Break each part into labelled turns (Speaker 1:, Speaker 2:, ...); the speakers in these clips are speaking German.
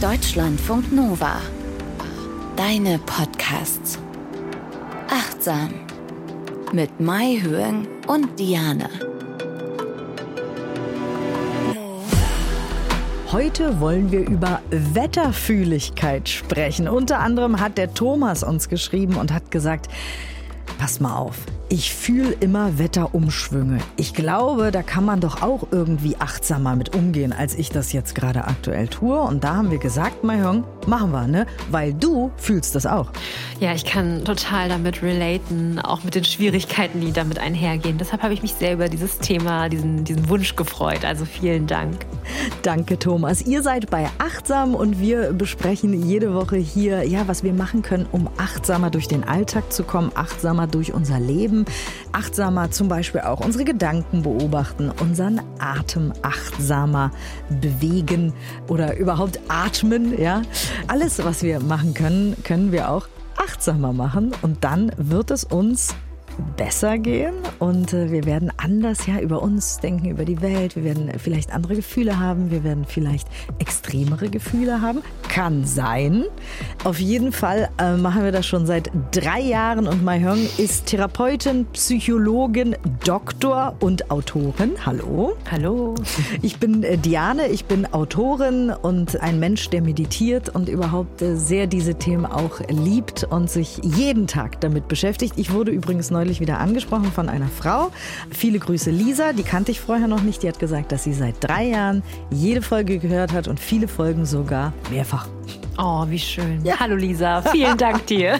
Speaker 1: Deutschlandfunk Nova. Deine Podcasts. Achtsam. Mit Mai Höeng und Diane.
Speaker 2: Heute wollen wir über Wetterfühligkeit sprechen. Unter anderem hat der Thomas uns geschrieben und hat gesagt, pass mal auf, ich fühle immer Wetterumschwünge. Ich glaube, da kann man doch auch irgendwie achtsamer mit umgehen, als ich das jetzt gerade aktuell tue. Und da haben wir gesagt, Mai Höeng, machen wir, ne? Weil du fühlst das auch.
Speaker 3: Ja, ich kann total damit relaten, auch mit den Schwierigkeiten, die damit einhergehen. Deshalb habe ich mich sehr über dieses Thema, diesen Wunsch gefreut. Also vielen Dank.
Speaker 2: Danke, Thomas. Ihr seid bei Achtsam und wir besprechen jede Woche hier, ja, was wir machen können, um achtsamer durch den Alltag zu kommen, achtsamer durch unser Leben, achtsamer zum Beispiel auch unsere Gedanken beobachten, unseren Atem achtsamer bewegen oder überhaupt atmen, ja. Alles, was wir machen können, können wir auch achtsamer machen und dann wird es uns besser gehen und wir werden anders über uns denken, über die Welt. Wir werden vielleicht andere Gefühle haben, wir werden vielleicht extremere Gefühle haben. Kann sein. Auf jeden Fall machen wir das schon seit 3 Jahren und Mai Höeng ist Therapeutin, Psychologin, Doktor und Autorin. Hallo.
Speaker 3: Hallo.
Speaker 2: Ich bin Diane, ich bin Autorin und ein Mensch, der meditiert und überhaupt sehr diese Themen auch liebt und sich jeden Tag damit beschäftigt. Ich wurde übrigens neulich wieder angesprochen von einer Frau. Viele Grüße, Lisa. Die kannte ich vorher noch nicht. Die hat gesagt, dass sie seit 3 Jahren jede Folge gehört hat und viele Folgen sogar mehrfach.
Speaker 3: Oh, wie schön. Ja. Hallo Lisa, vielen Dank dir.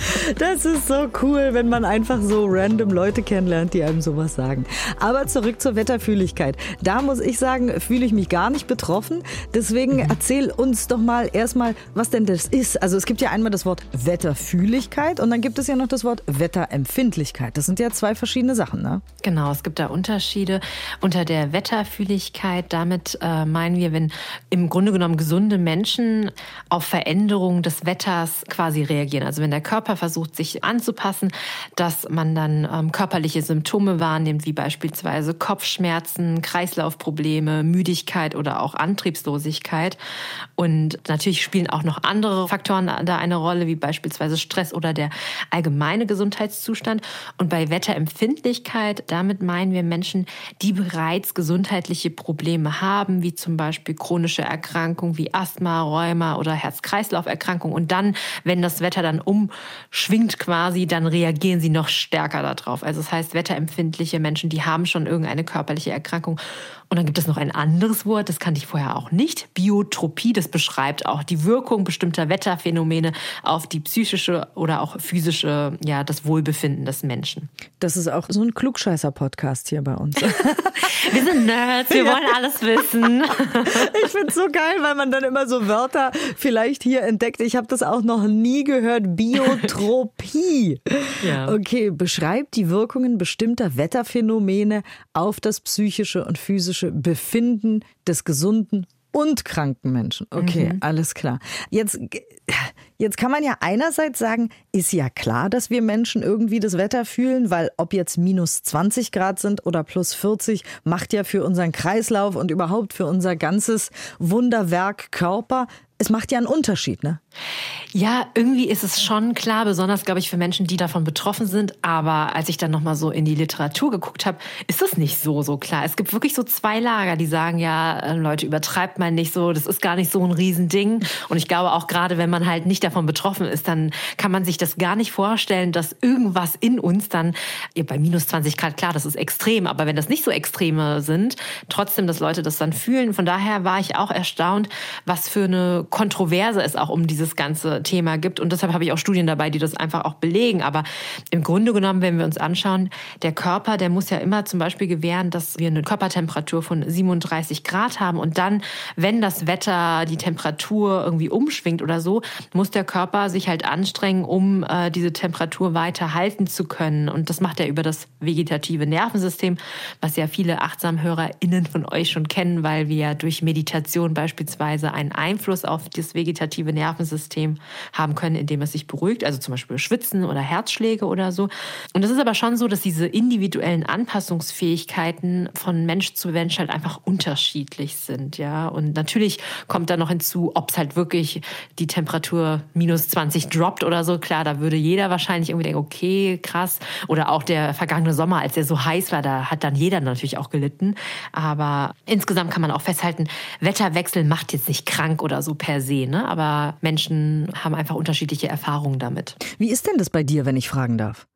Speaker 2: Das ist so cool, wenn man einfach so random Leute kennenlernt, die einem sowas sagen. Aber zurück zur Wetterfühligkeit. Da muss ich sagen, fühle ich mich gar nicht betroffen. Deswegen erzähl uns doch mal erstmal, was denn das ist. Also es gibt ja einmal das Wort Wetterfühligkeit und dann gibt es ja noch das Wort Wetterempfindlichkeit. Das sind ja 2 verschiedene Sachen, ne?
Speaker 3: Genau, es gibt da Unterschiede. Unter der Wetterfühligkeit, damit meinen wir, wenn im Grunde genommen gesunde Menschen auf Veränderungen des Wetters quasi reagieren. Also wenn der Körper versucht, sich anzupassen, dass man dann körperliche Symptome wahrnimmt, wie beispielsweise Kopfschmerzen, Kreislaufprobleme, Müdigkeit oder auch Antriebslosigkeit. Und natürlich spielen auch noch andere Faktoren da eine Rolle, wie beispielsweise Stress oder der allgemeine Gesundheitszustand. Und bei Wetterempfindlichkeit, damit meinen wir Menschen, die bereits gesundheitliche Probleme haben, wie zum Beispiel chronische Erkrankungen wie Asthma, Rheuma oder Herz-Kreislauf-Erkrankung. Und dann, wenn das Wetter dann umschwingt quasi, dann reagieren sie noch stärker darauf. Also das heißt, wetterempfindliche Menschen, die haben schon irgendeine körperliche Erkrankung. Und dann gibt es noch ein anderes Wort, das kannte ich vorher auch nicht, Biotropie. Das beschreibt auch die Wirkung bestimmter Wetterphänomene auf die psychische oder auch physische, das Wohlbefinden des Menschen.
Speaker 2: Das ist auch so ein Klugscheißer-Podcast hier bei uns.
Speaker 3: Wir sind Nerds, wir wollen alles wissen.
Speaker 2: Ich finde es so geil, weil man dann immer so Wörter vielleicht hier entdeckt. Ich habe das auch noch nie gehört. Biotropie.
Speaker 3: Ja.
Speaker 2: Okay, beschreibt die Wirkungen bestimmter Wetterphänomene auf das psychische und physische Befinden des gesunden und kranken Menschen. Okay, alles klar. Jetzt kann man ja einerseits sagen, ist ja klar, dass wir Menschen irgendwie das Wetter fühlen, weil ob jetzt minus 20 Grad sind oder plus 40, macht ja für unseren Kreislauf und überhaupt für unser ganzes Wunderwerk Körper, es macht ja einen Unterschied, ne?
Speaker 3: Ja, irgendwie ist es schon klar, besonders, glaube ich, für Menschen, die davon betroffen sind. Aber als ich dann nochmal so in die Literatur geguckt habe, ist das nicht so klar. Es gibt wirklich so 2 Lager, die sagen, ja, Leute, übertreibt mal nicht so, das ist gar nicht so ein Riesending. Und ich glaube auch gerade, wenn man halt nicht davon betroffen ist, dann kann man sich das gar nicht vorstellen, dass irgendwas in uns dann, bei minus 20 Grad, klar, das ist extrem, aber wenn das nicht so Extreme sind, trotzdem, dass Leute das dann fühlen. Von daher war ich auch erstaunt, was für eine Kontroverse es auch um dieses ganze Thema gibt. Und deshalb habe ich auch Studien dabei, die das einfach auch belegen. Aber im Grunde genommen, wenn wir uns anschauen, der Körper, der muss ja immer zum Beispiel gewähren, dass wir eine Körpertemperatur von 37 Grad haben. Und dann, wenn das Wetter, die Temperatur irgendwie umschwingt oder so, muss der Körper sich halt anstrengen, um diese Temperatur weiter halten zu können. Und das macht er über das vegetative Nervensystem, was ja viele AchtsamhörerInnen von euch schon kennen, weil wir ja durch Meditation beispielsweise einen Einfluss auf auf das vegetative Nervensystem haben können, indem es sich beruhigt, also zum Beispiel Schwitzen oder Herzschläge oder so. Und es ist aber schon so, dass diese individuellen Anpassungsfähigkeiten von Mensch zu Mensch halt einfach unterschiedlich sind, ja. Und natürlich kommt da noch hinzu, ob es halt wirklich die Temperatur minus 20 droppt oder so. Klar, da würde jeder wahrscheinlich irgendwie denken, okay, krass. Oder auch der vergangene Sommer, als der so heiß war, da hat dann jeder natürlich auch gelitten. Aber insgesamt kann man auch festhalten, Wetterwechsel macht jetzt nicht krank oder so per se, ne? Aber Menschen haben einfach unterschiedliche Erfahrungen damit.
Speaker 2: Wie ist denn das bei dir, wenn ich fragen darf?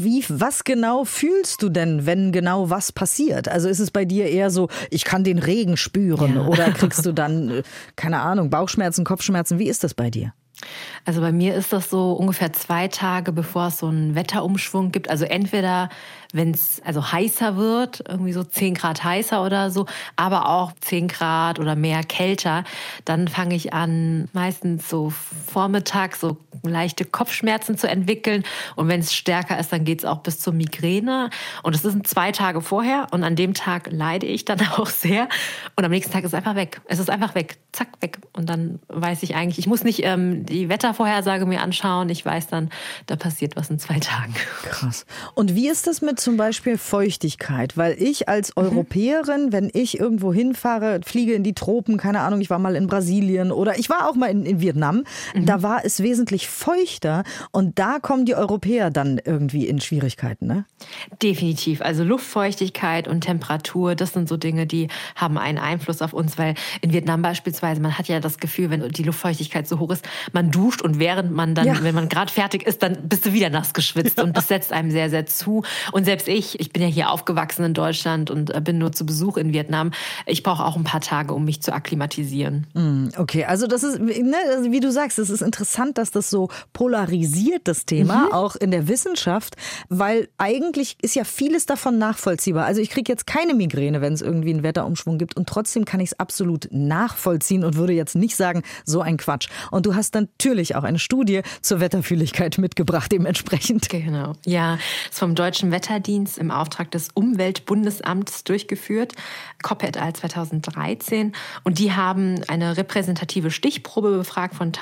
Speaker 2: Was genau fühlst du denn, wenn genau was passiert? Also ist es bei dir eher so, ich kann den Regen spüren, oder kriegst du dann, keine Ahnung, Bauchschmerzen, Kopfschmerzen? Wie ist das bei dir?
Speaker 3: Also bei mir ist das so ungefähr 2 Tage, bevor es so einen Wetterumschwung gibt. Also entweder, wenn es also heißer wird, irgendwie so 10 Grad heißer oder so, aber auch 10 Grad oder mehr kälter, dann fange ich an, meistens so vormittags so leichte Kopfschmerzen zu entwickeln. Und wenn es stärker ist, dann geht es auch bis zur Migräne. Und es sind 2 Tage vorher und an dem Tag leide ich dann auch sehr. Und am nächsten Tag ist es einfach weg. Es ist einfach weg. Zack, weg. Und dann weiß ich eigentlich, ich muss nicht die Wettervorhersage mir anschauen. Ich weiß dann, da passiert was in 2 Tagen.
Speaker 2: Krass. Und wie ist das mit zum Beispiel Feuchtigkeit? Weil ich als Europäerin, wenn ich irgendwo hinfahre, fliege in die Tropen, keine Ahnung, ich war mal in Brasilien oder ich war auch mal in Vietnam, da war es wesentlich feuchter und da kommen die Europäer dann irgendwie in Schwierigkeiten, ne?
Speaker 3: Definitiv. Also Luftfeuchtigkeit und Temperatur, das sind so Dinge, die haben einen Einfluss auf uns, weil in Vietnam beispielsweise, man hat ja das Gefühl, wenn die Luftfeuchtigkeit so hoch ist, man duscht und während man dann, wenn man gerade fertig ist, dann bist du wieder nass geschwitzt und das setzt einem sehr, sehr zu. Und selbst ich bin ja hier aufgewachsen in Deutschland und bin nur zu Besuch in Vietnam. Ich brauche auch ein paar Tage, um mich zu akklimatisieren.
Speaker 2: Okay, also das ist, ne, also wie du sagst, es ist interessant, dass das so polarisiert, das Thema, auch in der Wissenschaft, weil eigentlich ist ja vieles davon nachvollziehbar. Also ich kriege jetzt keine Migräne, wenn es irgendwie einen Wetterumschwung gibt und trotzdem kann ich es absolut nachvollziehen und würde jetzt nicht sagen, so ein Quatsch. Und du hast natürlich auch eine Studie zur Wetterfühligkeit mitgebracht, dementsprechend.
Speaker 3: Genau, ja, ist vom Deutschen Wetterdienst im Auftrag des Umweltbundesamts durchgeführt, Koppe et al. 2013. Und die haben eine repräsentative Stichprobe befragt von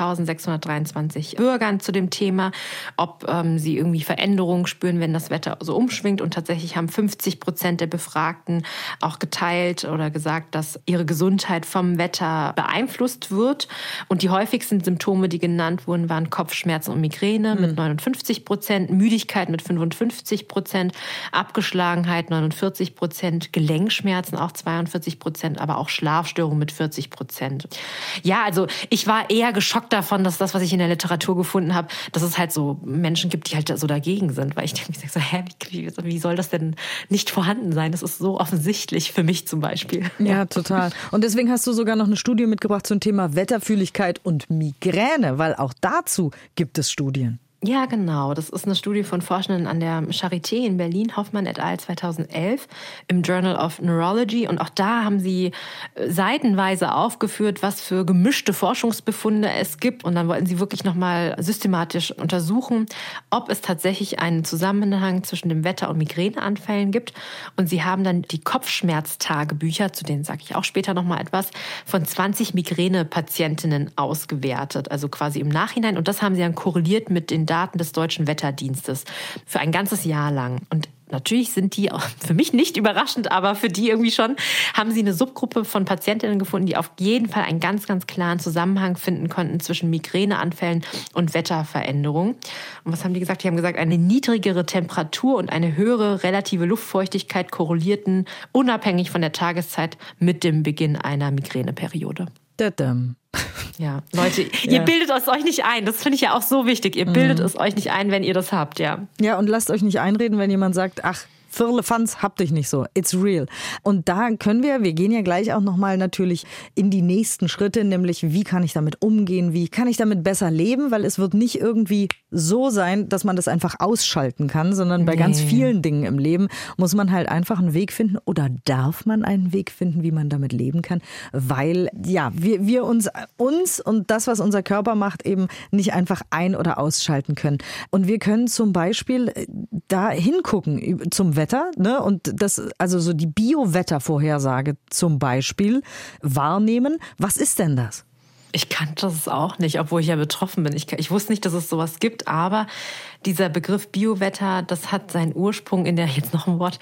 Speaker 3: 1623 Bürgern zu dem Thema, ob sie irgendwie Veränderungen spüren, wenn das Wetter so umschwingt. Und tatsächlich haben 50% der Befragten auch geteilt oder gesagt, dass ihre Gesundheit vom Wetter beeinflusst wird. Und die häufigsten Symptome, die genannt wurden, waren Kopfschmerzen und Migräne mit 59%, Müdigkeit mit 55%, Abgeschlagenheit 49%, Gelenkschmerzen auch 42%, aber auch Schlafstörungen mit 40%. Ja, also ich war eher geschockt davon, dass das, was ich in der Literatur gefunden habe, dass es halt so Menschen gibt, die halt so dagegen sind. Weil ich denke so, wie soll das denn nicht vorhanden sein? Das ist so offensichtlich für mich zum Beispiel.
Speaker 2: Ja, total. Und deswegen hast du sogar noch eine Studie mitgebracht zum Thema Wetterfühligkeit und Migräne, weil auch dazu gibt es Studien.
Speaker 3: Ja, genau. Das ist eine Studie von Forschenden an der Charité in Berlin, Hoffmann et al. 2011 im Journal of Neurology. Und auch da haben sie seitenweise aufgeführt, was für gemischte Forschungsbefunde es gibt. Und dann wollten sie wirklich nochmal systematisch untersuchen, ob es tatsächlich einen Zusammenhang zwischen dem Wetter und Migräneanfällen gibt. Und sie haben dann die Kopfschmerztagebücher, zu denen sage ich auch später nochmal etwas, von 20 Migränepatientinnen ausgewertet. Also quasi im Nachhinein. Und das haben sie dann korreliert mit den Daten des Deutschen Wetterdienstes für ein ganzes Jahr lang. Und natürlich sind die auch für mich nicht überraschend, aber für die irgendwie schon, haben sie eine Subgruppe von Patientinnen gefunden, die auf jeden Fall einen ganz, ganz klaren Zusammenhang finden konnten zwischen Migräneanfällen und Wetterveränderungen. Und was haben die gesagt? Die haben gesagt, eine niedrigere Temperatur und eine höhere relative Luftfeuchtigkeit korrelierten unabhängig von der Tageszeit mit dem Beginn einer Migräneperiode. Ja, Leute, ihr bildet es euch nicht ein. Das finde ich ja auch so wichtig. Ihr bildet es euch nicht ein, wenn ihr das habt, ja.
Speaker 2: Ja, und lasst euch nicht einreden, wenn jemand sagt, ach, Firlefanz, habt dich nicht so. It's real. Und da können wir gehen ja gleich auch nochmal natürlich in die nächsten Schritte, nämlich wie kann ich damit umgehen, wie kann ich damit besser leben, weil es wird nicht irgendwie so sein, dass man das einfach ausschalten kann, sondern bei ganz vielen Dingen im Leben muss man halt einfach einen Weg finden oder darf man einen Weg finden, wie man damit leben kann, weil ja, wir uns und das, was unser Körper macht, eben nicht einfach ein- oder ausschalten können. Und wir können zum Beispiel da hingucken zum Wetter, ne? Und das, also so die Bio-Wettervorhersage zum Beispiel wahrnehmen. Was ist denn das?
Speaker 3: Ich kannte das auch nicht, obwohl ich ja betroffen bin. Ich wusste nicht, dass es sowas gibt, aber dieser Begriff Biowetter, das hat seinen Ursprung in der, jetzt noch ein Wort,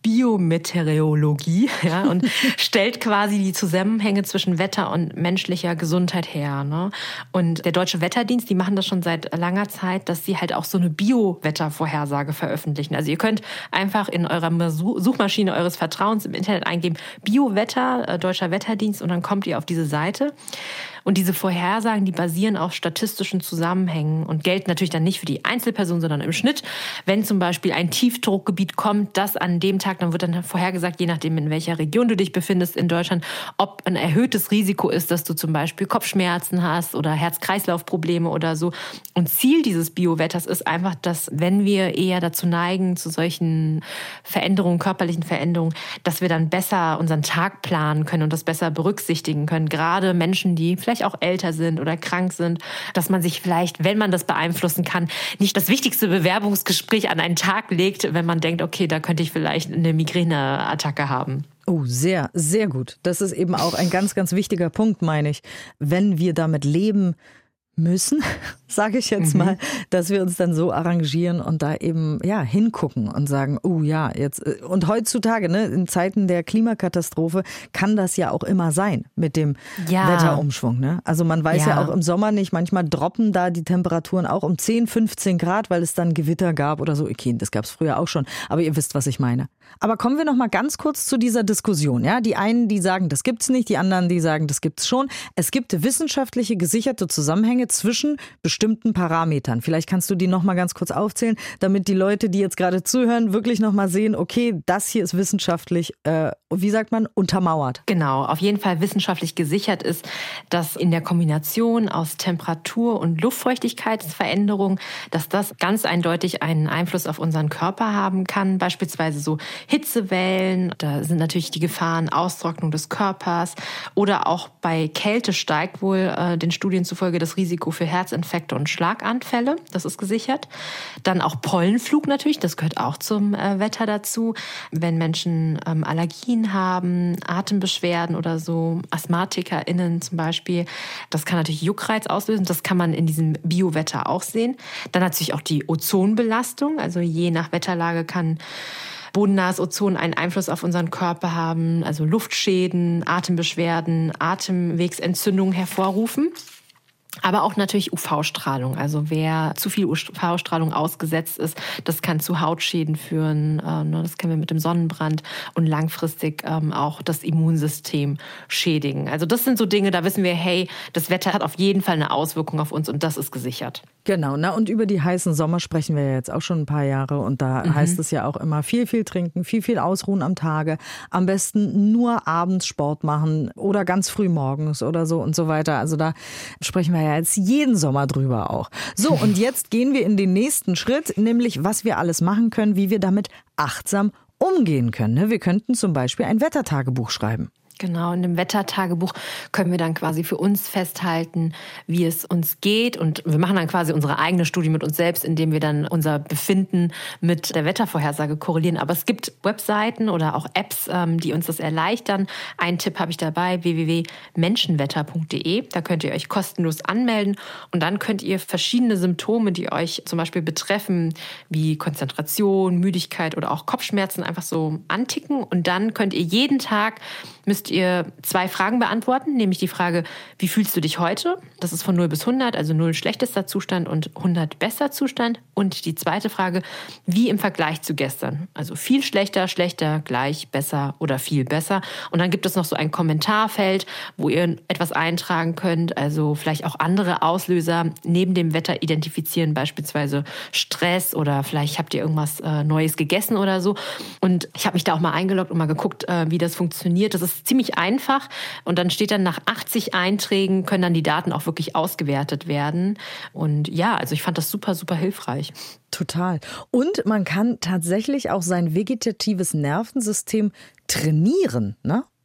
Speaker 3: Biometeorologie, ja, und stellt quasi die Zusammenhänge zwischen Wetter und menschlicher Gesundheit her, ne? Und der Deutsche Wetterdienst, die machen das schon seit langer Zeit, dass sie halt auch so eine Bio-Wettervorhersage veröffentlichen. Also ihr könnt einfach in eurer Suchmaschine eures Vertrauens im Internet eingeben, Biowetter, Deutscher Wetterdienst, und dann kommt ihr auf diese Seite. Und diese Vorhersagen, die basieren auf statistischen Zusammenhängen und gelten natürlich dann nicht für die Einzelperson, sondern im Schnitt. Wenn zum Beispiel ein Tiefdruckgebiet kommt, das an dem Tag, dann wird dann vorhergesagt, je nachdem, in welcher Region du dich befindest in Deutschland, ob ein erhöhtes Risiko ist, dass du zum Beispiel Kopfschmerzen hast oder Herz-Kreislauf-Probleme oder so. Und Ziel dieses Biowetters ist einfach, dass wenn wir eher dazu neigen, zu solchen Veränderungen, körperlichen Veränderungen, dass wir dann besser unseren Tag planen können und das besser berücksichtigen können. Gerade Menschen, die vielleicht auch älter sind oder krank sind, dass man sich vielleicht, wenn man das beeinflussen kann, nicht das wichtigste Bewerbungsgespräch an einen Tag legt, wenn man denkt, okay, da könnte ich vielleicht eine Migräneattacke haben.
Speaker 2: Oh, sehr, sehr gut. Das ist eben auch ein ganz, ganz wichtiger Punkt, meine ich. Wenn wir damit leben müssen, sage ich jetzt mal, dass wir uns dann so arrangieren und da eben hingucken und sagen, oh ja, jetzt. Und heutzutage, ne, in Zeiten der Klimakatastrophe kann das ja auch immer sein mit dem Wetterumschwung. Ne? Also man weiß ja auch im Sommer nicht, manchmal droppen da die Temperaturen auch um 10, 15 Grad, weil es dann Gewitter gab oder so. Okay, das gab es früher auch schon, aber ihr wisst, was ich meine. Aber kommen wir noch mal ganz kurz zu dieser Diskussion. Ja? Die einen, die sagen, das gibt's nicht, die anderen, die sagen, das gibt's schon. Es gibt wissenschaftliche gesicherte Zusammenhänge zwischen bestimmten Parametern. Vielleicht kannst du die noch mal ganz kurz aufzählen, damit die Leute, die jetzt gerade zuhören, wirklich noch mal sehen, okay, das hier ist wissenschaftlich, wie sagt man, untermauert.
Speaker 3: Genau, auf jeden Fall wissenschaftlich gesichert ist, dass in der Kombination aus Temperatur- und Luftfeuchtigkeitsveränderung, dass das ganz eindeutig einen Einfluss auf unseren Körper haben kann. Beispielsweise so Hitzewellen, da sind natürlich die Gefahren Austrocknung des Körpers, oder auch bei Kälte steigt wohl den Studien zufolge das Risiko für Herzinfekte und Schlaganfälle, das ist gesichert. Dann auch Pollenflug natürlich, das gehört auch zum Wetter dazu. Wenn Menschen Allergien haben, Atembeschwerden oder so, AsthmatikerInnen zum Beispiel, das kann natürlich Juckreiz auslösen, das kann man in diesem Biowetter auch sehen. Dann natürlich auch die Ozonbelastung, also je nach Wetterlage kann bodennahes Ozon einen Einfluss auf unseren Körper haben, also Luftschäden, Atembeschwerden, Atemwegsentzündungen hervorrufen. Aber auch natürlich UV-Strahlung. Also wer zu viel UV-Strahlung ausgesetzt ist, das kann zu Hautschäden führen. Das kennen wir mit dem Sonnenbrand und langfristig auch das Immunsystem schädigen. Also das sind so Dinge, da wissen wir, hey, das Wetter hat auf jeden Fall eine Auswirkung auf uns und das ist gesichert.
Speaker 2: Genau, und über die heißen Sommer sprechen wir ja jetzt auch schon ein paar Jahre und da heißt es ja auch immer viel trinken, viel ausruhen am Tage. Am besten nur abends Sport machen oder ganz früh morgens oder so und so weiter. Also da sprechen wir ja jetzt jeden Sommer drüber auch. So, und jetzt gehen wir in den nächsten Schritt, nämlich was wir alles machen können, wie wir damit achtsam umgehen können. Wir könnten zum Beispiel ein Wettertagebuch schreiben.
Speaker 3: Genau, in dem Wettertagebuch können wir dann quasi für uns festhalten, wie es uns geht. Und wir machen dann quasi unsere eigene Studie mit uns selbst, indem wir dann unser Befinden mit der Wettervorhersage korrelieren. Aber es gibt Webseiten oder auch Apps, die uns das erleichtern. Einen Tipp habe ich dabei, www.menschenwetter.de. Da könnt ihr euch kostenlos anmelden. Und dann könnt ihr verschiedene Symptome, die euch zum Beispiel betreffen, wie Konzentration, Müdigkeit oder auch Kopfschmerzen, einfach so anticken. Und dann könnt ihr jeden Tag, müsst ihr 2 Fragen beantworten, nämlich die Frage, wie fühlst du dich heute? Das ist von 0 bis 100, also 0 schlechtester Zustand und 100 bester Zustand. Und die zweite Frage, wie im Vergleich zu gestern? Also viel schlechter, gleich, besser oder viel besser. Und dann gibt es noch so ein Kommentarfeld, wo ihr etwas eintragen könnt, also vielleicht auch andere Auslöser neben dem Wetter identifizieren, beispielsweise Stress oder vielleicht habt ihr irgendwas Neues gegessen oder so. Und ich habe mich da auch mal eingeloggt und mal geguckt, wie das funktioniert. Das ist ziemlich einfach und dann steht dann nach 80 Einträgen können dann die Daten auch wirklich ausgewertet werden. Und ja, also ich fand das super, super hilfreich.
Speaker 2: Total. Und man kann tatsächlich auch sein vegetatives Nervensystem trainieren, ne?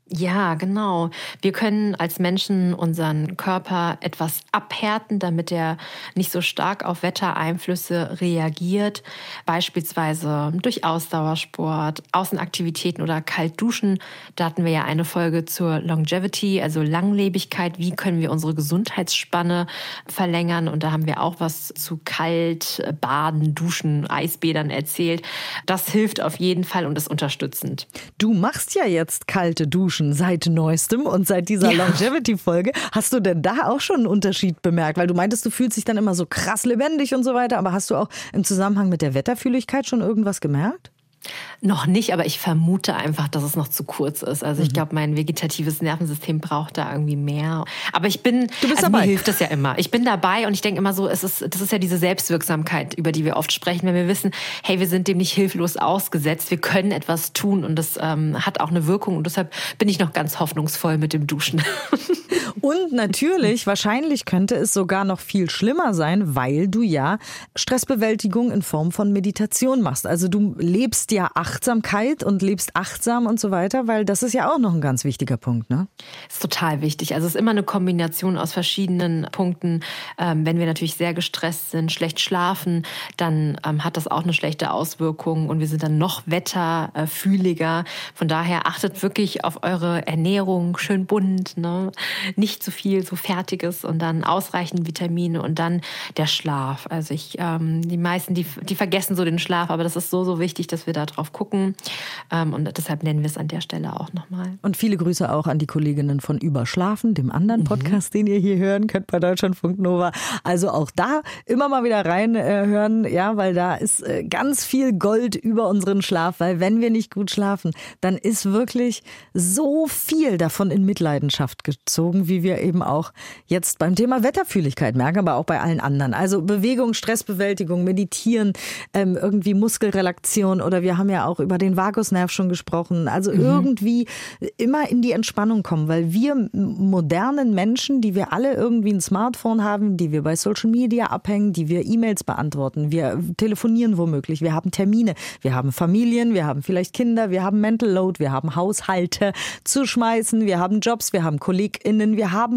Speaker 3: Ja, genau. Wir können als Menschen unseren Körper etwas abhärten, damit er nicht so stark auf Wettereinflüsse reagiert. Beispielsweise durch Ausdauersport, Außenaktivitäten oder kalt duschen. Da hatten wir ja eine Folge zur Longevity, also Langlebigkeit. Wie können wir unsere Gesundheitsspanne verlängern? Und da haben wir auch was zu kalt baden, duschen, Eisbädern erzählt. Das hilft auf jeden Fall und ist unterstützend.
Speaker 2: Du machst ja jetzt kalte Duschen seit Neuestem und seit dieser Longevity-Folge. Hast du denn da auch schon einen Unterschied bemerkt? Weil du meintest, du fühlst dich dann immer so krass lebendig und so weiter. Aber hast du auch im Zusammenhang mit der Wetterfühligkeit schon irgendwas gemerkt?
Speaker 3: Noch nicht, aber ich vermute einfach, dass es noch zu kurz ist. Also ich glaube, mein vegetatives Nervensystem braucht da irgendwie mehr. Aber ich bin,
Speaker 2: dabei.
Speaker 3: Mir hilft das ja immer. Ich bin dabei und ich denke immer so, das ist ja diese Selbstwirksamkeit, über die wir oft sprechen, wenn wir wissen, hey, wir sind dem nicht hilflos ausgesetzt, wir können etwas tun und das hat auch eine Wirkung und deshalb bin ich noch ganz hoffnungsvoll mit dem Duschen.
Speaker 2: Und natürlich, wahrscheinlich könnte es sogar noch viel schlimmer sein, weil du ja Stressbewältigung in Form von Meditation machst. Also du lebst ja Achtsamkeit und lebst achtsam und so weiter, weil das ist ja auch noch ein ganz wichtiger Punkt, ne?
Speaker 3: Das ist total wichtig. Also es ist immer eine Kombination aus verschiedenen Punkten. Wenn wir natürlich sehr gestresst sind, schlecht schlafen, dann hat das auch eine schlechte Auswirkung und wir sind dann noch wetterfühliger. Von daher achtet wirklich auf eure Ernährung, schön bunt, ne? Nicht zu viel, so Fertiges und dann ausreichend Vitamine und dann der Schlaf. Also die meisten, die vergessen so den Schlaf, aber das ist so wichtig, dass wir da drauf gucken. Und deshalb nennen wir es an der Stelle auch nochmal.
Speaker 2: Und viele Grüße auch an die Kolleginnen von Überschlafen, dem anderen Podcast, den ihr hier hören könnt bei Deutschlandfunk Nova. Also auch da immer mal wieder reinhören, ja, weil da ist ganz viel Gold über unseren Schlaf, weil wenn wir nicht gut schlafen, dann ist wirklich so viel davon in Mitleidenschaft gezogen, wie wir eben auch jetzt beim Thema Wetterfühligkeit merken, aber auch bei allen anderen. Also Bewegung, Stressbewältigung, Meditieren, irgendwie Muskelrelaktion oder wir haben ja auch über den Vagusnerv schon gesprochen. Also irgendwie immer in die Entspannung kommen, weil wir modernen Menschen, die wir alle irgendwie ein Smartphone haben, die wir bei Social Media abhängen, die wir E-Mails beantworten, wir telefonieren womöglich, wir haben Termine, wir haben Familien, wir haben vielleicht Kinder, wir haben Mental Load, wir haben Haushalte zu schmeißen, wir haben Jobs, wir haben KollegInnen, wir haben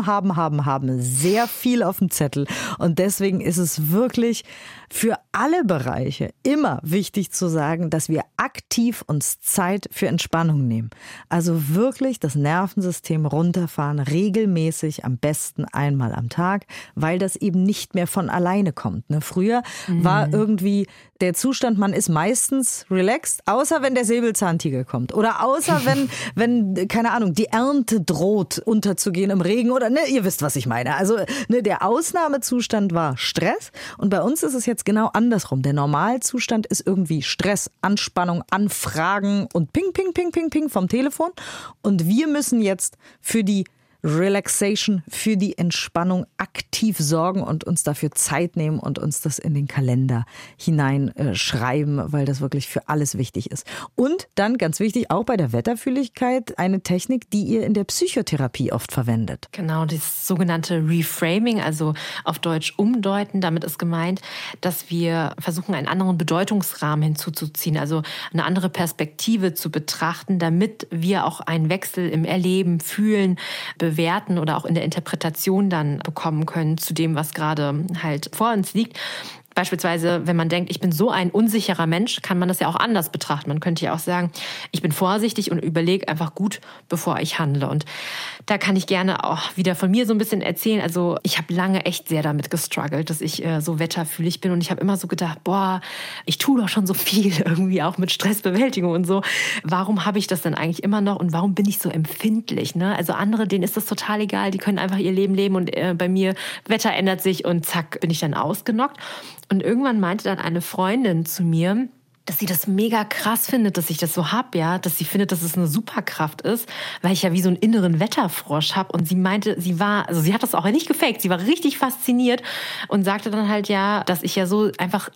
Speaker 2: sehr viel auf dem Zettel. Und deswegen ist es wirklich für alle Bereiche immer wichtig zu sagen, dass wir aktiv uns Zeit für Entspannung nehmen. Also wirklich das Nervensystem runterfahren, regelmäßig, am besten einmal am Tag, weil das eben nicht mehr von alleine kommt. Ne? Früher war irgendwie der Zustand, man ist meistens relaxed, außer wenn der Säbelzahntiger kommt oder außer wenn keine Ahnung, die Ernte droht unterzugehen im Regen oder ne, ihr wisst, was ich meine. Also ne, der Ausnahmezustand war Stress und bei uns ist es jetzt genau andersrum. Der Normalzustand ist irgendwie Stress, Anspannung, Anfragen und Ping, Ping, Ping, Ping, Ping vom Telefon und wir müssen jetzt für die Relaxation, für die Entspannung aktiv sorgen und uns dafür Zeit nehmen und uns das in den Kalender hineinschreiben, weil das wirklich für alles wichtig ist. Und dann ganz wichtig, auch bei der Wetterfühligkeit, eine Technik, die ihr in der Psychotherapie oft verwendet.
Speaker 3: Genau, das sogenannte Reframing, also auf Deutsch umdeuten. Damit ist gemeint, dass wir versuchen, einen anderen Bedeutungsrahmen hinzuzuziehen, also eine andere Perspektive zu betrachten, damit wir auch einen Wechsel im Erleben, Fühlen, bewerten oder auch in der Interpretation dann bekommen können zu dem, was gerade halt vor uns liegt. Beispielsweise, wenn man denkt, ich bin so ein unsicherer Mensch, kann man das ja auch anders betrachten. Man könnte ja auch sagen, ich bin vorsichtig und überlege einfach gut, bevor ich handle. Und da kann ich gerne auch wieder von mir so ein bisschen erzählen. Also ich habe lange echt sehr damit gestruggelt, dass ich so wetterfühlig bin. Und ich habe immer so gedacht, ich tue doch schon so viel irgendwie auch mit Stressbewältigung und so. Warum habe ich das denn eigentlich immer noch und warum bin ich so empfindlich? Ne? Also andere, denen ist das total egal. Die können einfach ihr Leben leben und bei mir, Wetter ändert sich und zack, bin ich dann ausgenockt. Und irgendwann meinte dann eine Freundin zu mir, dass sie das mega krass findet, dass ich das so hab, ja, dass sie findet, dass es eine Superkraft ist, weil ich ja wie so einen inneren Wetterfrosch habe. Und sie meinte, sie hat das auch nicht gefaked, sie war richtig fasziniert und sagte dann halt ja, dass ich ja so einfach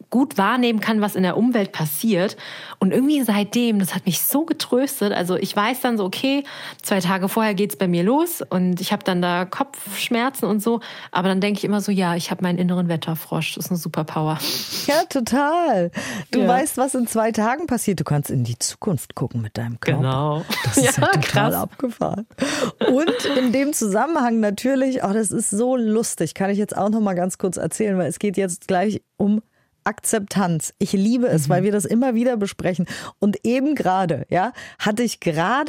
Speaker 3: gut wahrnehmen kann, was in der Umwelt passiert. Und irgendwie seitdem, das hat mich so getröstet. Also ich weiß dann so, okay, 2 Tage vorher geht's bei mir los und ich habe dann da Kopfschmerzen und so. Aber dann denke ich immer so, ja, ich habe meinen inneren Wetterfrosch. Das ist eine Superpower.
Speaker 2: Ja, total. Du weißt, was in 2 Tagen passiert. Du kannst in die Zukunft gucken mit deinem Körper.
Speaker 3: Genau.
Speaker 2: Das ist ja total abgefahren. Und in dem Zusammenhang natürlich, das ist so lustig, kann ich jetzt auch noch mal ganz kurz erzählen, weil es geht jetzt gleich um Akzeptanz. Ich liebe es, weil wir das immer wieder besprechen. Und eben gerade, hatte ich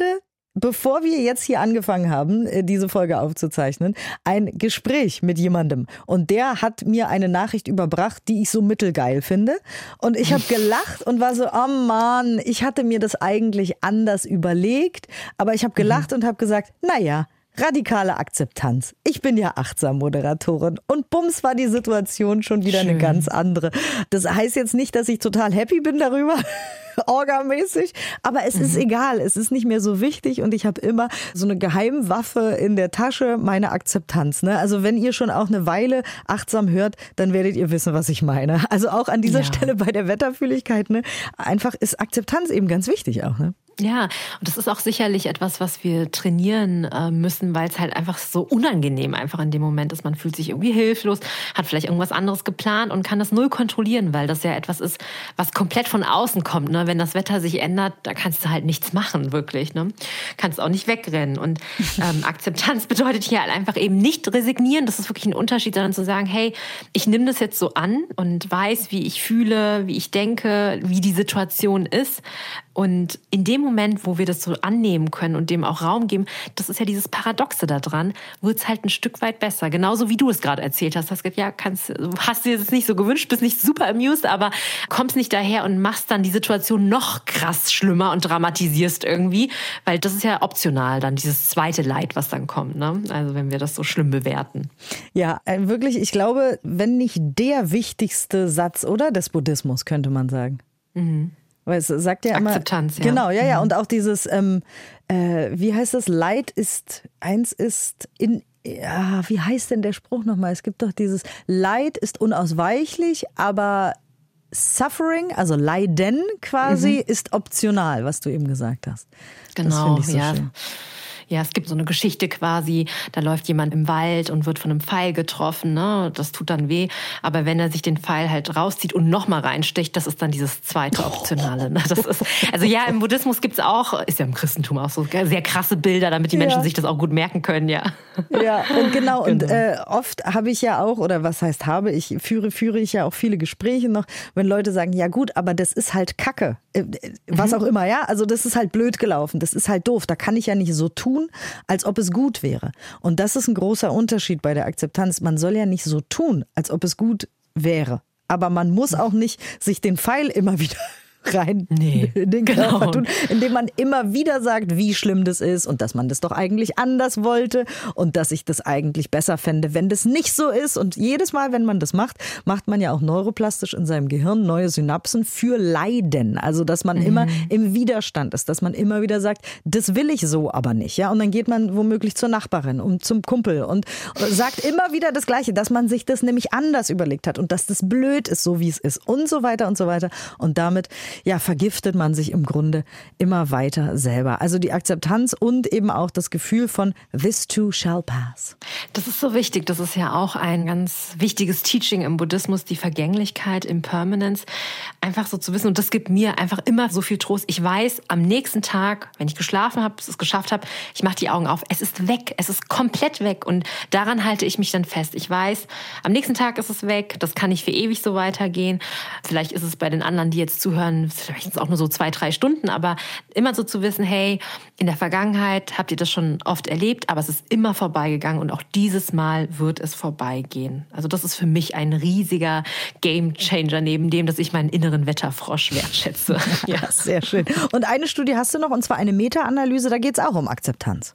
Speaker 2: bevor wir jetzt hier angefangen haben, diese Folge aufzuzeichnen, ein Gespräch mit jemandem. Und der hat mir eine Nachricht überbracht, die ich so mittelgeil finde. Und ich habe gelacht und war so, oh Mann, ich hatte mir das eigentlich anders überlegt. Aber ich habe gelacht und habe gesagt, naja, radikale Akzeptanz. Ich bin ja Achtsam-Moderatorin und bums war die Situation schon wieder eine ganz andere. Das heißt jetzt nicht, dass ich total happy bin darüber, orgamäßig, aber es ist egal. Es ist nicht mehr so wichtig und ich habe immer so eine Geheimwaffe in der Tasche, meine Akzeptanz. Ne? Also wenn ihr schon auch eine Weile achtsam hört, dann werdet ihr wissen, was ich meine. Also auch an dieser Stelle bei der Wetterfühligkeit, ne? Einfach ist Akzeptanz eben ganz wichtig auch. Ne?
Speaker 3: Ja, und das ist auch sicherlich etwas, was wir trainieren müssen, weil es halt einfach so unangenehm einfach in dem Moment ist. Man fühlt sich irgendwie hilflos, hat vielleicht irgendwas anderes geplant und kann das null kontrollieren, weil das ja etwas ist, was komplett von außen kommt. Ne? Wenn das Wetter sich ändert, da kannst du halt nichts machen, wirklich. Ne? Kannst auch nicht wegrennen. Und Akzeptanz bedeutet hier halt einfach eben nicht resignieren. Das ist wirklich ein Unterschied, sondern zu sagen, hey, ich nehme das jetzt so an und weiß, wie ich fühle, wie ich denke, wie die Situation ist. Und in dem Moment, wo wir das so annehmen können und dem auch Raum geben, das ist ja dieses Paradoxe da dran, wird es halt ein Stück weit besser. Genauso wie du es gerade erzählt hast. Du hast gesagt, hast dir das nicht so gewünscht, bist nicht super amused, aber kommst nicht daher und machst dann die Situation noch krass schlimmer und dramatisierst irgendwie, weil das ist ja optional dann, dieses zweite Leid, was dann kommt. Ne? Also wenn wir das so schlimm bewerten.
Speaker 2: Ja, wirklich, ich glaube, wenn nicht der wichtigste Satz, oder? Des Buddhismus, könnte man sagen. Weil es sagt ja immer...
Speaker 3: Akzeptanz, ja.
Speaker 2: Genau, ja. Und auch dieses, wie heißt das? Leid ist, wie heißt denn der Spruch nochmal? Es gibt doch dieses, Leid ist unausweichlich, aber Suffering, also Leiden quasi, ist optional, was du eben gesagt hast.
Speaker 3: Genau,
Speaker 2: das finde ich so schön.
Speaker 3: Ja, es gibt so eine Geschichte quasi, da läuft jemand im Wald und wird von einem Pfeil getroffen, ne? Das tut dann weh. Aber wenn er sich den Pfeil halt rauszieht und nochmal reinsticht, das ist dann dieses zweite Optionale. Ne? Das ist, also ja, im Buddhismus gibt's auch, ist ja im Christentum auch so sehr krasse Bilder, damit die Menschen sich das auch gut merken können, ja.
Speaker 2: Ja, und genau. Und oft habe ich ja auch, oder was heißt habe, führe ich ja auch viele Gespräche noch, wenn Leute sagen, ja gut, aber das ist halt Kacke. Was auch immer, ja. Also das ist halt blöd gelaufen, das ist halt doof, da kann ich ja nicht so tun, als ob es gut wäre. Und das ist ein großer Unterschied bei der Akzeptanz. Man soll ja nicht so tun, als ob es gut wäre. Aber man muss auch nicht sich den Pfeil immer wieder rein in den Körper tun, indem man immer wieder sagt, wie schlimm das ist und dass man das doch eigentlich anders wollte und dass ich das eigentlich besser fände, wenn das nicht so ist. Und jedes Mal, wenn man das macht, macht man ja auch neuroplastisch in seinem Gehirn neue Synapsen für Leiden. Also, dass man immer im Widerstand ist, dass man immer wieder sagt, das will ich so aber nicht. Ja? Und dann geht man womöglich zur Nachbarin und zum Kumpel und sagt immer wieder das Gleiche, dass man sich das nämlich anders überlegt hat und dass das blöd ist, so wie es ist und so weiter und so weiter. Und damit vergiftet man sich im Grunde immer weiter selber. Also die Akzeptanz und eben auch das Gefühl von this too shall pass.
Speaker 3: Das ist so wichtig. Das ist ja auch ein ganz wichtiges Teaching im Buddhismus, die Vergänglichkeit, Impermanence. Einfach so zu wissen, und das gibt mir einfach immer so viel Trost. Ich weiß, am nächsten Tag, wenn ich geschlafen habe, es geschafft habe, ich mache die Augen auf, es ist weg, es ist komplett weg und daran halte ich mich dann fest. Ich weiß, am nächsten Tag ist es weg, das kann nicht für ewig so weitergehen. Vielleicht ist es bei den anderen, die jetzt zuhören, vielleicht sind es auch nur so 2-3 Stunden, aber immer so zu wissen, hey, in der Vergangenheit habt ihr das schon oft erlebt, aber es ist immer vorbeigegangen und auch dieses Mal wird es vorbeigehen. Also das ist für mich ein riesiger Gamechanger neben dem, dass ich meinen inneren Wetterfrosch wertschätze.
Speaker 2: Ja, sehr schön. Und eine Studie hast du noch, und zwar eine Meta-Analyse, da geht es auch um Akzeptanz.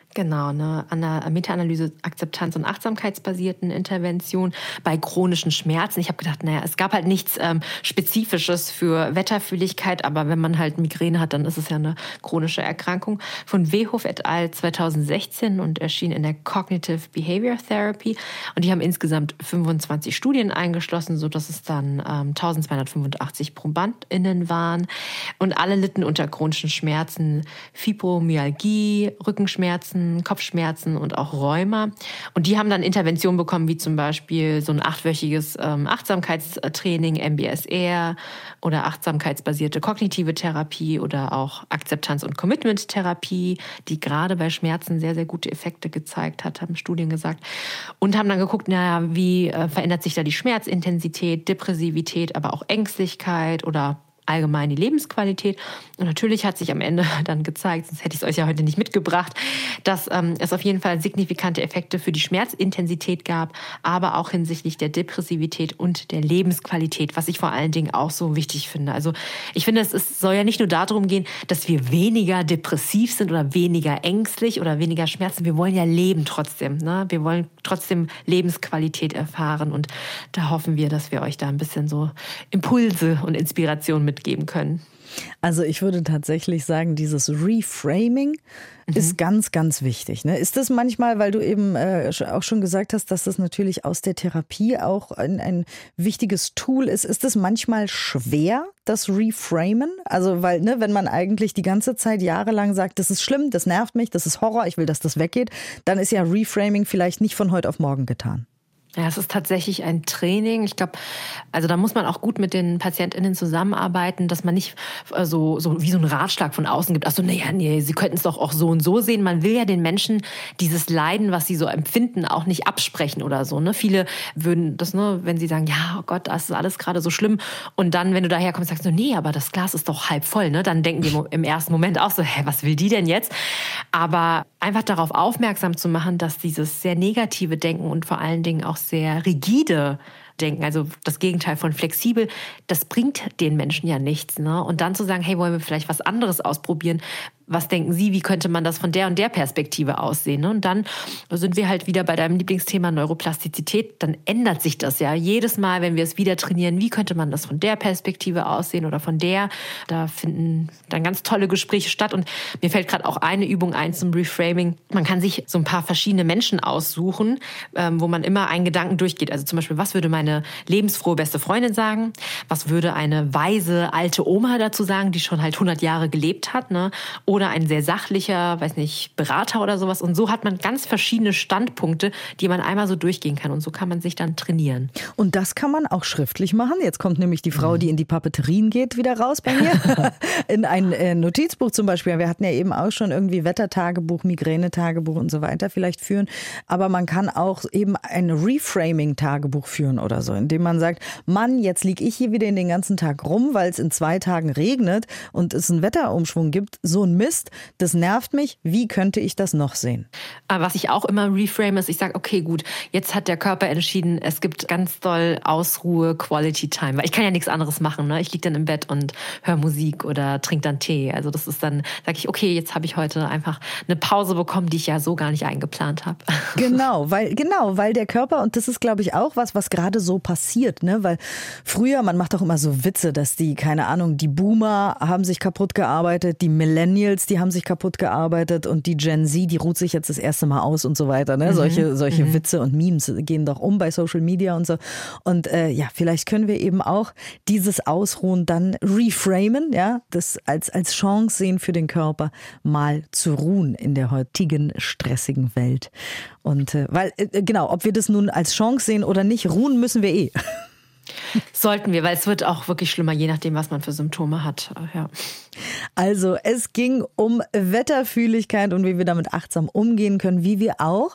Speaker 3: Genau, eine Meta-Analyse Akzeptanz- und Achtsamkeitsbasierten Intervention bei chronischen Schmerzen. Ich habe gedacht, es gab halt nichts Spezifisches für Wetterfühligkeit, aber wenn man halt Migräne hat, dann ist es ja eine chronische Erkrankung. Von Wehoff et al. 2016 und erschien in der Cognitive Behavior Therapy. Und die haben insgesamt 25 Studien eingeschlossen, sodass es dann 1285 ProbandInnen waren. Und alle litten unter chronischen Schmerzen, Fibromyalgie, Rückenschmerzen, Kopfschmerzen und auch Rheuma. Und die haben dann Interventionen bekommen, wie zum Beispiel so ein 8-wöchiges Achtsamkeitstraining, MBSR oder achtsamkeitsbasierte kognitive Therapie oder auch Akzeptanz- und Commitment-Therapie, die gerade bei Schmerzen sehr, sehr gute Effekte gezeigt hat, haben Studien gesagt. Und haben dann geguckt, wie verändert sich da die Schmerzintensität, Depressivität, aber auch Ängstlichkeit oder allgemein die Lebensqualität. Und natürlich hat sich am Ende dann gezeigt, sonst hätte ich es euch ja heute nicht mitgebracht, dass es auf jeden Fall signifikante Effekte für die Schmerzintensität gab, aber auch hinsichtlich der Depressivität und der Lebensqualität, was ich vor allen Dingen auch so wichtig finde. Also ich finde, es soll ja nicht nur darum gehen, dass wir weniger depressiv sind oder weniger ängstlich oder weniger Schmerzen. Wir wollen ja leben trotzdem. Ne? Wir wollen trotzdem Lebensqualität erfahren und da hoffen wir, dass wir euch da ein bisschen so Impulse und Inspiration mitgeben können.
Speaker 2: Also ich würde tatsächlich sagen, dieses Reframing ist ganz, ganz wichtig. Ne? Ist das manchmal, weil du eben auch schon gesagt hast, dass das natürlich aus der Therapie auch ein wichtiges Tool ist das manchmal schwer, das Reframen? Also weil, wenn man eigentlich die ganze Zeit jahrelang sagt, das ist schlimm, das nervt mich, das ist Horror, ich will, dass das weggeht, dann ist ja Reframing vielleicht nicht von heute auf morgen getan.
Speaker 3: Ja, es ist tatsächlich ein Training. Ich glaube, also da muss man auch gut mit den PatientInnen zusammenarbeiten, dass man nicht so wie so einen Ratschlag von außen gibt. Also sie könnten es doch auch so und so sehen. Man will ja den Menschen dieses Leiden, was sie so empfinden, auch nicht absprechen oder so. Ne? Viele würden das, wenn sie sagen, ja, oh Gott, das ist alles gerade so schlimm. Und dann, wenn du daherkommst, sagst du, nee, aber das Glas ist doch halb voll. Ne? Dann denken die im ersten Moment auch so, was will die denn jetzt? Aber einfach darauf aufmerksam zu machen, dass dieses sehr negative Denken und vor allen Dingen auch sehr rigide Denken, also das Gegenteil von flexibel, das bringt den Menschen ja nichts. Ne? Und dann zu sagen, hey, wollen wir vielleicht was anderes ausprobieren? Was denken Sie, wie könnte man das von der und der Perspektive aussehen? Ne? Und dann sind wir halt wieder bei deinem Lieblingsthema Neuroplastizität. Dann ändert sich das ja jedes Mal, wenn wir es wieder trainieren. Wie könnte man das von der Perspektive aussehen oder von der? Da finden dann ganz tolle Gespräche statt. Und mir fällt gerade auch eine Übung ein zum Reframing. Man kann sich so ein paar verschiedene Menschen aussuchen, wo man immer einen Gedanken durchgeht. Also zum Beispiel, was würde meine lebensfrohe beste Freundin sagen? Was würde eine weise alte Oma dazu sagen, die schon halt 100 Jahre gelebt hat? Ne? Oder ein sehr sachlicher, Berater oder sowas. Und so hat man ganz verschiedene Standpunkte, die man einmal so durchgehen kann. Und so kann man sich dann trainieren.
Speaker 2: Und das kann man auch schriftlich machen. Jetzt kommt nämlich die Frau, die in die Papeterien geht, wieder raus bei mir. In ein Notizbuch zum Beispiel. Wir hatten ja eben auch schon irgendwie Wettertagebuch, Migränetagebuch und so weiter vielleicht führen. Aber man kann auch eben ein Reframing-Tagebuch führen oder so, indem man sagt, Mann, jetzt liege ich hier wieder den ganzen Tag rum, weil es in 2 Tagen regnet und es einen Wetterumschwung gibt. So ein Mist, das nervt mich. Wie könnte ich das noch sehen?
Speaker 3: Aber was ich auch immer reframe ist, ich sage, okay, gut, jetzt hat der Körper entschieden, es gibt ganz doll Ausruhe, Quality Time. Weil ich kann ja nichts anderes machen. Ne? Ich liege dann im Bett und höre Musik oder trinke dann Tee. Also das ist dann, sage ich, okay, jetzt habe ich heute einfach eine Pause bekommen, die ich ja so gar nicht eingeplant habe.
Speaker 2: Genau, weil der Körper, und das ist, glaube ich, auch was gerade so passiert, ne? Weil früher, man macht auch immer so Witze, dass die Boomer haben sich kaputt gearbeitet, die Millennials, die haben sich kaputt gearbeitet und die Gen Z, die ruht sich jetzt das erste Mal aus und so weiter. Ne? Solche Witze und Memes gehen doch um bei Social Media und so. Und vielleicht können wir eben auch dieses Ausruhen dann reframen, ja, das als Chance sehen für den Körper, mal zu ruhen in der heutigen stressigen Welt. Und ob wir das nun als Chance sehen oder nicht, ruhen müssen wir eh.
Speaker 3: Sollten wir, weil es wird auch wirklich schlimmer, je nachdem, was man für Symptome hat. Ja.
Speaker 2: Also es ging um Wetterfühligkeit und wie wir damit achtsam umgehen können, wie wir auch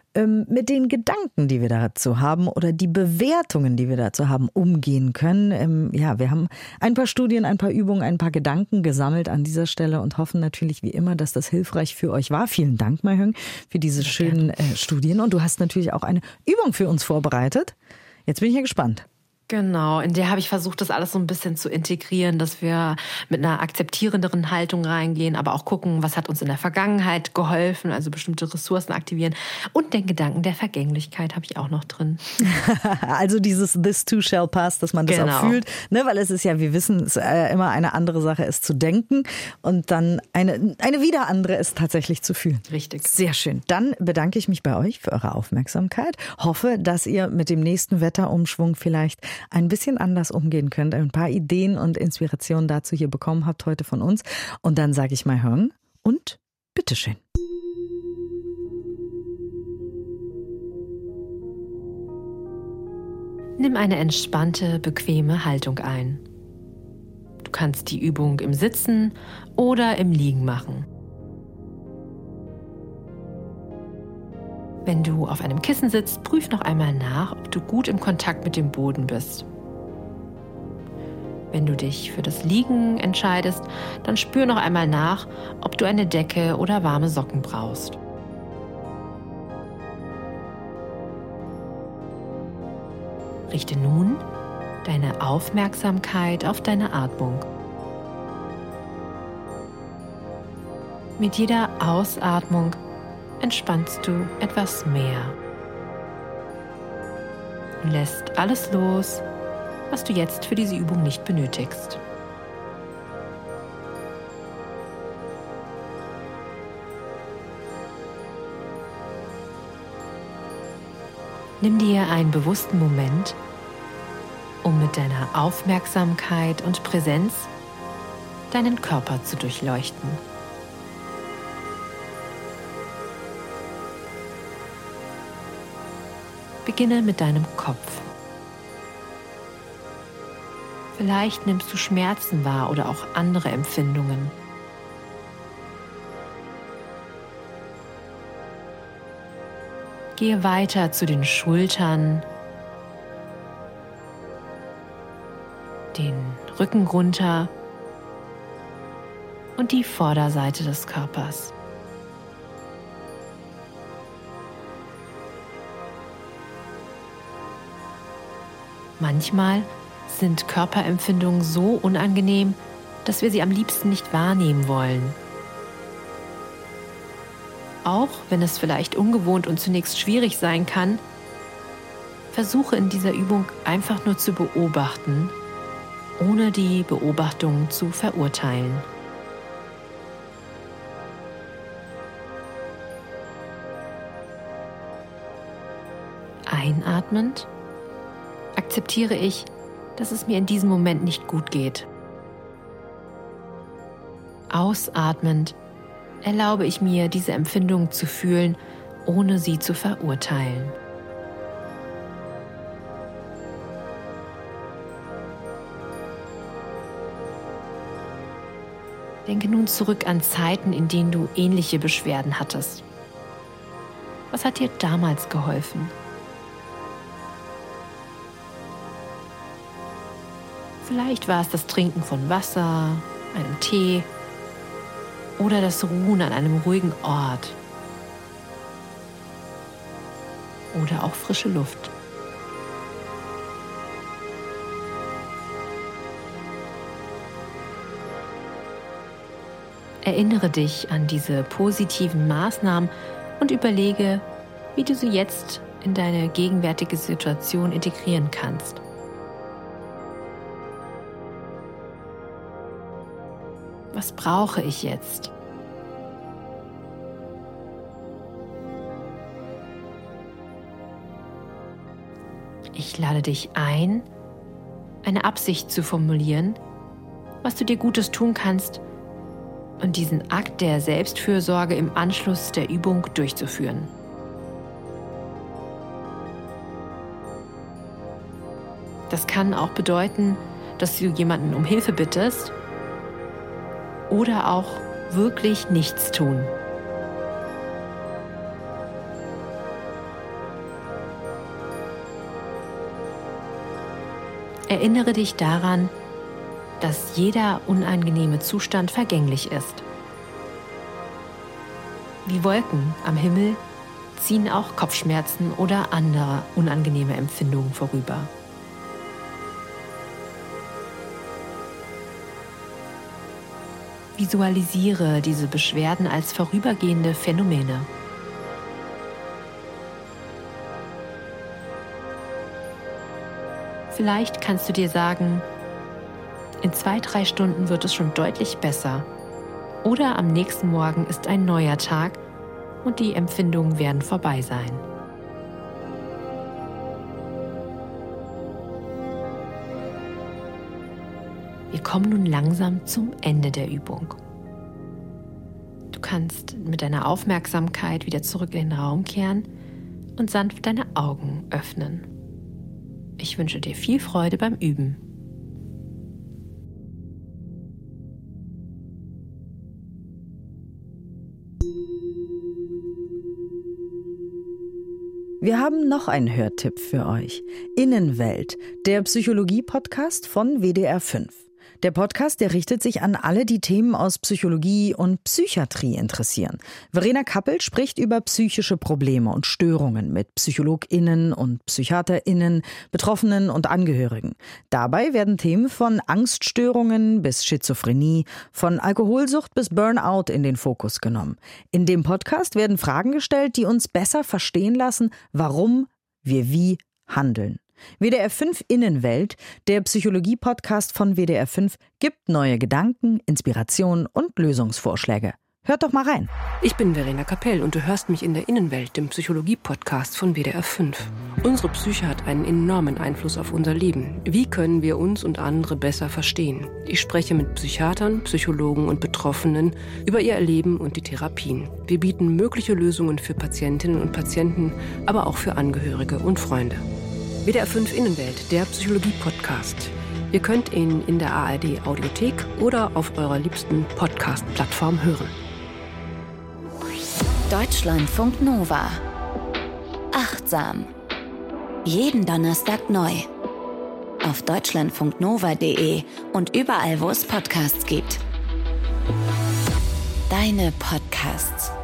Speaker 2: mit den Gedanken, die wir dazu haben oder die Bewertungen, die wir dazu haben, umgehen können. Wir haben ein paar Studien, ein paar Übungen, ein paar Gedanken gesammelt an dieser Stelle und hoffen natürlich wie immer, dass das hilfreich für euch war. Vielen Dank, Mai-Hung, für diese schönen Studien. Und du hast natürlich auch eine Übung für uns vorbereitet. Jetzt bin ich ja gespannt.
Speaker 3: Genau, in der habe ich versucht, das alles so ein bisschen zu integrieren, dass wir mit einer akzeptierenderen Haltung reingehen, aber auch gucken, was hat uns in der Vergangenheit geholfen, also bestimmte Ressourcen aktivieren. Und den Gedanken der Vergänglichkeit habe ich auch noch drin.
Speaker 2: Also dieses This too shall pass, dass man das auch fühlt, ne? Weil es ist ja, wir wissen, es immer eine andere Sache ist zu denken und dann eine wieder andere ist tatsächlich zu fühlen.
Speaker 3: Richtig.
Speaker 2: Sehr schön. Dann bedanke ich mich bei euch für eure Aufmerksamkeit. Hoffe, dass ihr mit dem nächsten Wetterumschwung vielleicht ein bisschen anders umgehen könnt. Ein paar Ideen und Inspirationen dazu hier bekommen habt heute von uns. Und dann sage ich mal hören und bitteschön.
Speaker 3: Nimm eine entspannte, bequeme Haltung ein. Du kannst die Übung im Sitzen oder im Liegen machen. Wenn du auf einem Kissen sitzt, prüf noch einmal nach, ob du gut im Kontakt mit dem Boden bist. Wenn du dich für das Liegen entscheidest, dann spür noch einmal nach, ob du eine Decke oder warme Socken brauchst. Richte nun deine Aufmerksamkeit auf deine Atmung. Mit jeder Ausatmung entspannst du etwas mehr und lässt alles los, was du jetzt für diese Übung nicht benötigst. Nimm dir einen bewussten Moment, um mit deiner Aufmerksamkeit und Präsenz deinen Körper zu durchleuchten. Beginne mit deinem Kopf. Vielleicht nimmst du Schmerzen wahr oder auch andere Empfindungen. Gehe weiter zu den Schultern, den Rücken runter und die Vorderseite des Körpers. Manchmal sind Körperempfindungen so unangenehm, dass wir sie am liebsten nicht wahrnehmen wollen. Auch wenn es vielleicht ungewohnt und zunächst schwierig sein kann, versuche in dieser Übung einfach nur zu beobachten, ohne die Beobachtung zu verurteilen. Einatmend akzeptiere ich, dass es mir in diesem Moment nicht gut geht. Ausatmend erlaube ich mir, diese Empfindung zu fühlen, ohne sie zu verurteilen. Denke nun zurück an Zeiten, in denen du ähnliche Beschwerden hattest. Was hat dir damals geholfen? Vielleicht war es das Trinken von Wasser, einem Tee oder das Ruhen an einem ruhigen Ort oder auch frische Luft. Erinnere dich an diese positiven Maßnahmen und überlege, wie du sie jetzt in deine gegenwärtige Situation integrieren kannst. Was brauche ich jetzt? Ich lade dich ein, eine Absicht zu formulieren, was du dir Gutes tun kannst und diesen Akt der Selbstfürsorge im Anschluss der Übung durchzuführen. Das kann auch bedeuten, dass du jemanden um Hilfe bittest oder auch wirklich nichts tun. Erinnere dich daran, dass jeder unangenehme Zustand vergänglich ist. Wie Wolken am Himmel ziehen auch Kopfschmerzen oder andere unangenehme Empfindungen vorüber. Visualisiere diese Beschwerden als vorübergehende Phänomene. Vielleicht kannst du dir sagen, in 2-3 Stunden wird es schon deutlich besser. Oder am nächsten Morgen ist ein neuer Tag und die Empfindungen werden vorbei sein. Wir kommen nun langsam zum Ende der Übung. Du kannst mit deiner Aufmerksamkeit wieder zurück in den Raum kehren und sanft deine Augen öffnen. Ich wünsche dir viel Freude beim Üben.
Speaker 2: Wir haben noch einen Hörtipp für euch. Innenwelt, der Psychologie-Podcast von WDR 5. Der Podcast, der richtet sich an alle, die Themen aus Psychologie und Psychiatrie interessieren. Verena Kappel spricht über psychische Probleme und Störungen mit PsychologInnen und PsychiaterInnen, Betroffenen und Angehörigen. Dabei werden Themen von Angststörungen bis Schizophrenie, von Alkoholsucht bis Burnout in den Fokus genommen. In dem Podcast werden Fragen gestellt, die uns besser verstehen lassen, warum wir wie handeln. WDR 5 Innenwelt, der Psychologie-Podcast von WDR 5, gibt neue Gedanken, Inspirationen und Lösungsvorschläge. Hört doch mal rein.
Speaker 4: Ich bin Verena Kappel und du hörst mich in der Innenwelt, dem Psychologie-Podcast von WDR 5. Unsere Psyche hat einen enormen Einfluss auf unser Leben. Wie können wir uns und andere besser verstehen? Ich spreche mit Psychiatern, Psychologen und Betroffenen über ihr Erleben und die Therapien. Wir bieten mögliche Lösungen für Patientinnen und Patienten, aber auch für Angehörige und Freunde. WDR 5 Innenwelt, der Psychologie-Podcast. Ihr könnt ihn in der ARD-Audiothek oder auf eurer liebsten Podcast-Plattform hören.
Speaker 1: Deutschlandfunk Nova. Achtsam. Jeden Donnerstag neu. Auf deutschlandfunknova.de und überall, wo es Podcasts gibt. Deine Podcasts.